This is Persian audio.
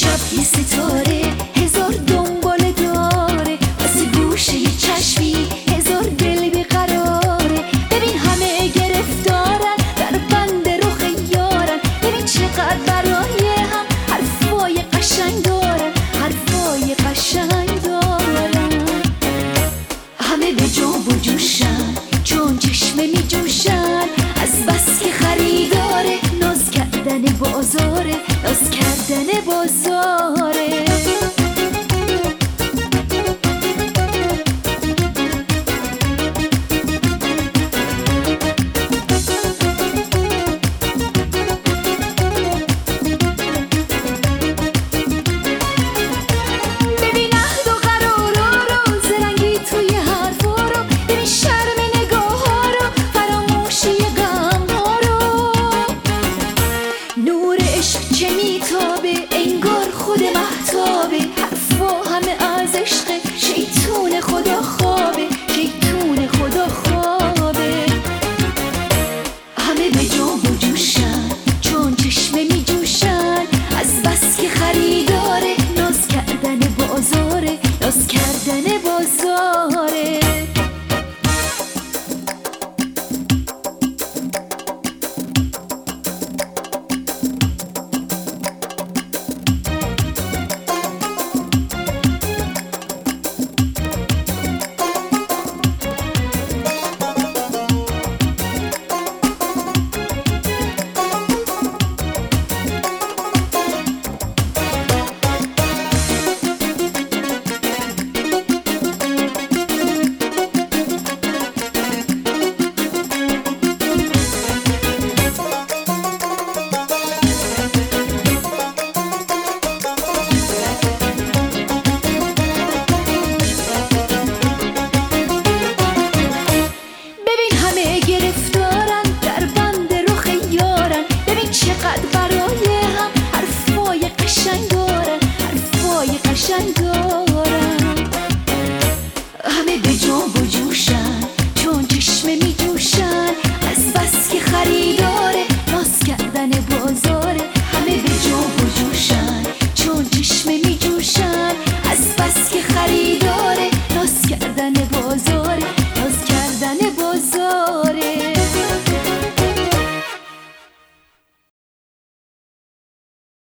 یه ستاره هزار دنباله داره، واسه گوشه یه چشمی هزار دل بیقراره. ببین همه گرفتارن در بند رخ یارن، ببین چقدر برای هم حرفای قشنگ دارن، حرفای قشنگ دارن. همه به جنب و جوشن چون چشمه می جوشن، از بس که خریداره ناز کردن بازاره، ناز کردن بازاره. ببین عهد و قرارا رو زرنگی توی حرفا رو، ببین شرم نگاه ها رو فراموشی غم ها رو. نور عشق چه میتابه انگار خود مهتابه، حرفا همه از عشق شیطون خدا خوابه، شیطون خدا خوابه. همه به جنب و جوشن چون چشمه می جوشن، از بس که خریداره ناز کردن بازاره، ناز کردن بازاره. گرفتارن در بند رخ یارن، ببین چقدر برای هم حرفای قشنگ دارن، حرفای قشنگ دارن. همه به جنب و جوشن چون چشمه می جوشن، از بس که خریداره ناز کردن بازاره. همه به جنب و جوشن چون چشمه